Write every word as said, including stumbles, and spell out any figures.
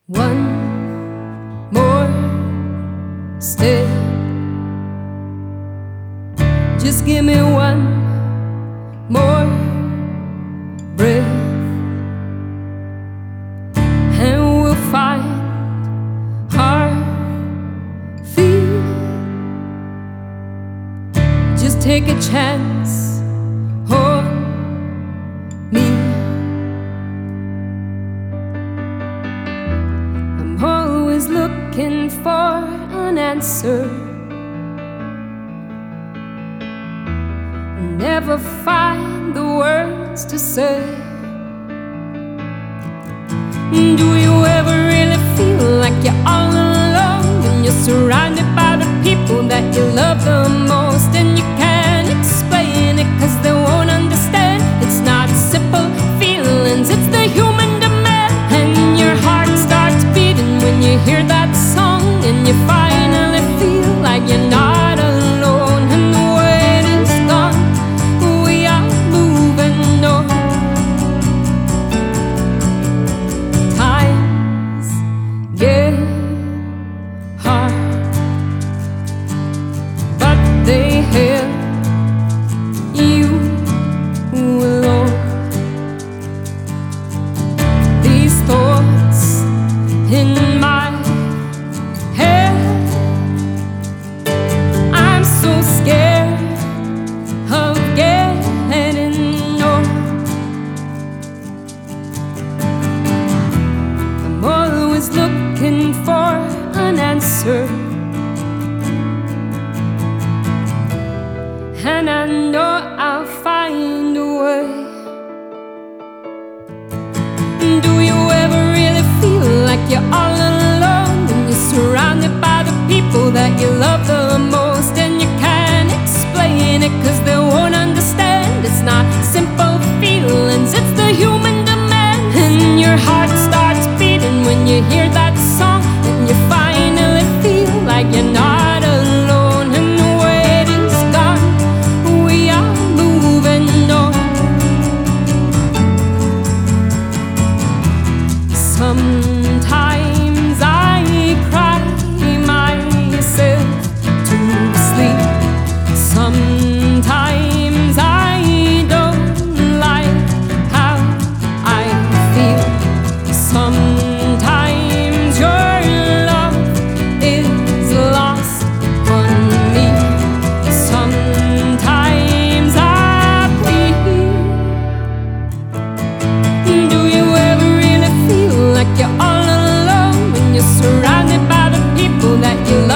One more step. Just give me one more breath, and we'll find our feet. Just take a chance on me. I'm always looking for an answer, never find the words to say. Do you ever really feel like you're all alone when you're surrounded by the people that you love the most, and you can't explain it cause they won't understand? It's not simple feelings, it's the human demand. And your heart starts beating when you hear that song, and you finally feel like you're not alone, and the weight is gone. We are moving on. Times get hard, but they help you along. These thoughts in my head, I'm so scared of getting old. I'm always looking for an answer, and I know I'll find a way. Do you ever really feel like you're all alone when you're surrounded by the people that you love the most, and you can't explain it cause they won't understand? It's not simple feelings, it's the human demand. And your heart starts beating when you hear that song, and you finally feel like you're not alone, and the weight is gone. We are moving on. Sometimes I cry myself to sleep. Sometimes I don't like how I feel. Sometimes your love is lost on me. Sometimes I feel. Do you ever really feel like you're all alone when you're surrounded by the people that you